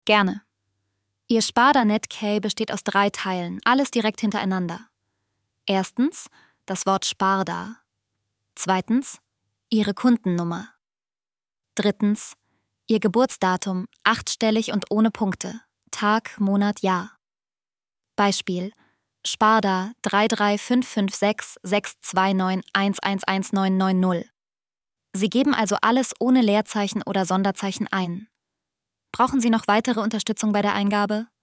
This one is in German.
Gerne. Ihr Sparda-Net-Key besteht aus 3 Teilen, alles direkt hintereinander. Erstens das Wort Sparda. Zweitens Ihre Kundennummer. Drittens Ihr Geburtsdatum, 8-stellig und ohne Punkte. Tag, Monat, Jahr. Beispiel: Sparda 335566291111990. Sie geben also alles ohne Leerzeichen oder Sonderzeichen ein. Brauchen Sie noch weitere Unterstützung bei der Eingabe?